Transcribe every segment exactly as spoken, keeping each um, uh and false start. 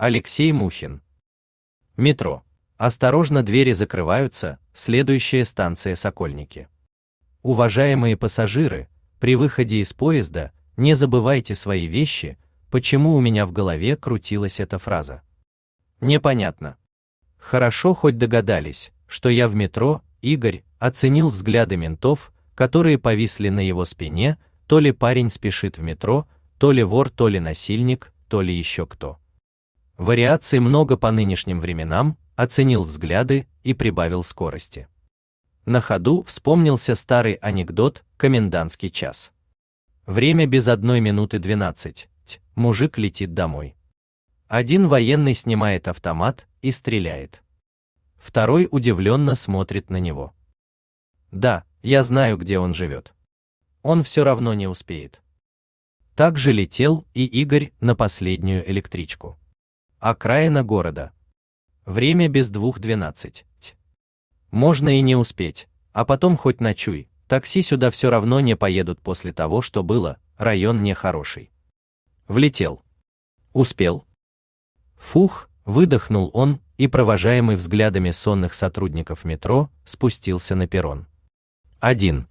Алексей Мухин. Метро. Осторожно, двери закрываются, следующая станция Сокольники. Уважаемые пассажиры, при выходе из поезда не забывайте свои вещи. Почему у меня в голове крутилась эта фраза? Непонятно. Хорошо хоть догадались, что я в метро. Игорь оценил взгляды ментов, которые повисли на его спине, то ли парень спешит в метро, то ли вор, то ли насильник, то ли еще кто. Вариаций много по нынешним временам, оценил взгляды и прибавил скорости. На ходу вспомнился старый анекдот «Комендантский час». Время без одной минуты двенадцать. Мужик летит домой. Один военный снимает автомат и стреляет. Второй удивленно смотрит на него. Да, я знаю, где он живет. Он все равно не успеет. Так же летел и Игорь на последнюю электричку. Окраина города. Время без двух двенадцать. Можно и не успеть, а потом хоть ночуй, такси сюда все равно не поедут после того, что было, район нехороший. Влетел. Успел. Фух, выдохнул он, и, провожаемый взглядами сонных сотрудников метро, спустился на перрон. Один.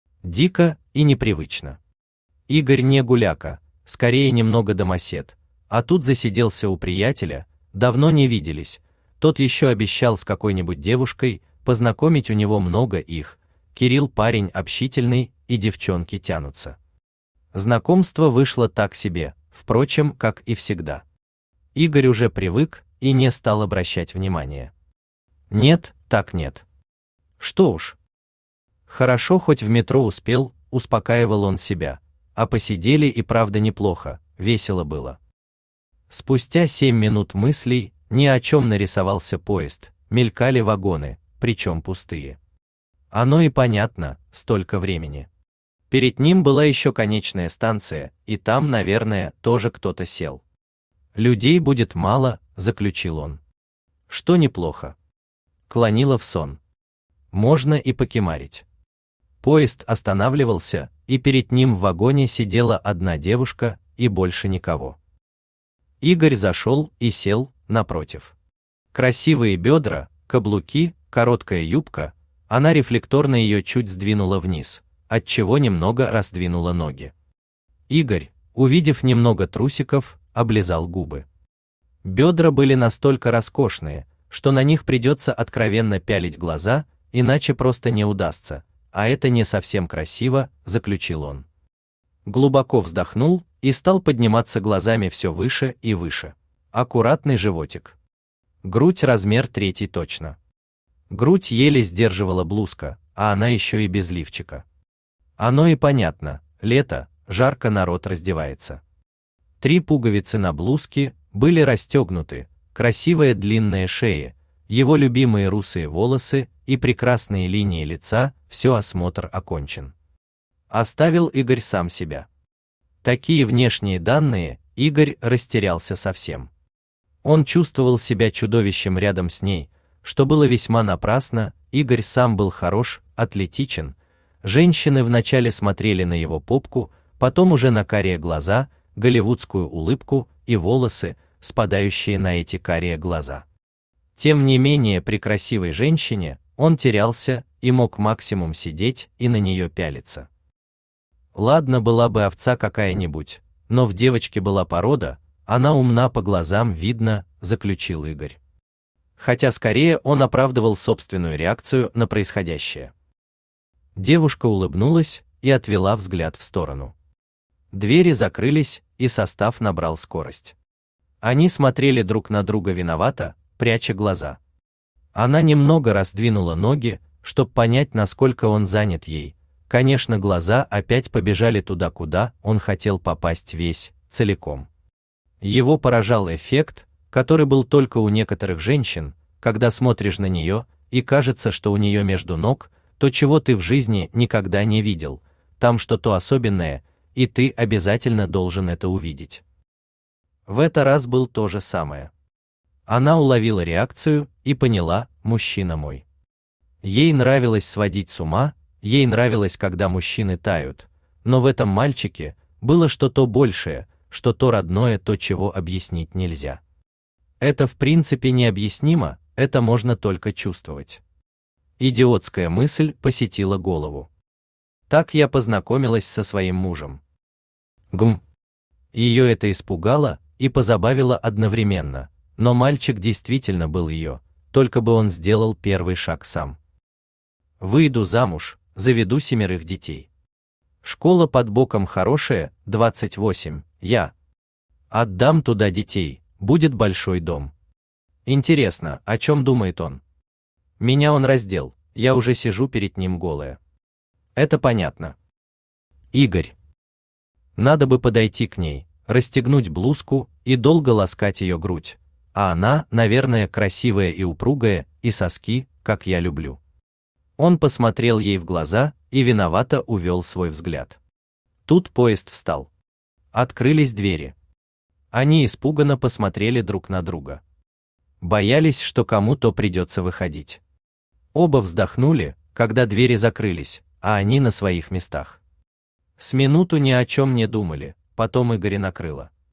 Дико и непривычно. Игорь не гуляка, скорее немного домосед, а тут засиделся у приятеля, давно не виделись, тот еще обещал с какой-нибудь девушкой, познакомить у него много их, Кирилл парень общительный, и девчонки тянутся. Знакомство вышло так себе, впрочем, как и всегда. Игорь уже привык и не стал обращать внимания. Нет, так нет. Что уж. Хорошо, хоть в метро успел, успокаивал он себя, а посидели и правда неплохо, весело было. Спустя семь минут мыслей, ни о чем нарисовался поезд, мелькали вагоны, причем пустые. Оно и понятно, столько времени. Перед ним была еще конечная станция, и там, наверное, тоже кто-то сел. Людей будет мало, заключил он. Что неплохо. Клонило в сон. Можно и покемарить. Поезд останавливался, и перед ним в вагоне сидела одна девушка, и больше никого. Игорь зашел и сел напротив. Красивые бедра, каблуки, короткая юбка, она рефлекторно ее чуть сдвинула вниз, отчего немного раздвинула ноги. Игорь, увидев немного трусиков, облизал губы. Бедра были настолько роскошные, что на них придется откровенно пялить глаза, иначе просто не удастся, а это не совсем красиво, заключил он. Глубоко вздохнул и стал подниматься глазами все выше и выше. Аккуратный животик. Грудь размер третий точно. Грудь еле сдерживала блузка, а она еще и без лифчика. Оно и понятно, лето, жарко, народ раздевается. Три пуговицы на блузке были расстегнуты, красивая длинная шея, его любимые русые волосы и прекрасные линии лица, все, осмотр окончен. Оставил Игорь сам себя. Такие внешние данные, Игорь растерялся совсем. Он чувствовал себя чудовищем рядом с ней, что было весьма напрасно. Игорь сам был хорош, атлетичен. Женщины вначале смотрели на его попку, потом уже на карие глаза, голливудскую улыбку и волосы, спадающие на эти карие глаза. Тем не менее, при красивой женщине он терялся и мог максимум сидеть и на нее пялиться. Ладно, была бы овца какая-нибудь, но в девочке была порода, она умна, по глазам видно, заключил Игорь. Хотя скорее он оправдывал собственную реакцию на происходящее. Девушка улыбнулась и отвела взгляд в сторону. Двери закрылись, и состав набрал скорость. Они смотрели друг на друга виновато, пряча глаза. Она немного раздвинула ноги, чтобы понять, насколько он занят ей. Конечно, глаза опять побежали туда, куда он хотел попасть весь, целиком. Его поражал эффект, который был только у некоторых женщин, когда смотришь на нее, и кажется, что у нее между ног то, чего ты в жизни никогда не видел, там что-то особенное, и ты обязательно должен это увидеть. В этот раз был то же самое. Она уловила реакцию и поняла, мужчина мой. Ей нравилось сводить с ума, ей нравилось, когда мужчины тают, но в этом мальчике было что-то большее, что-то родное, то, чего объяснить нельзя. Это в принципе необъяснимо, это можно только чувствовать. Идиотская мысль посетила голову. Так я познакомилась со своим мужем. Гм. Ее это испугало и позабавило одновременно, но мальчик действительно был ее, только бы он сделал первый шаг сам. Выйду замуж, заведу семерых детей. Школа под боком хорошая, двадцать восемь, я. Отдам туда детей, будет большой дом. Интересно, о чем думает он? Меня он раздел, я уже сижу перед ним голая. Это понятно. Игорь. Надо бы подойти к ней, расстегнуть блузку и долго ласкать ее грудь, а она, наверное, красивая и упругая, и соски, как я люблю. Он посмотрел ей в глаза и виновато увел свой взгляд. Тут поезд встал. Открылись двери. Они испуганно посмотрели друг на друга. Боялись, что кому-то придется выходить. Оба вздохнули, когда двери закрылись, а они на своих местах. С минуту ни о чем не думали, потом Игоря накрыло.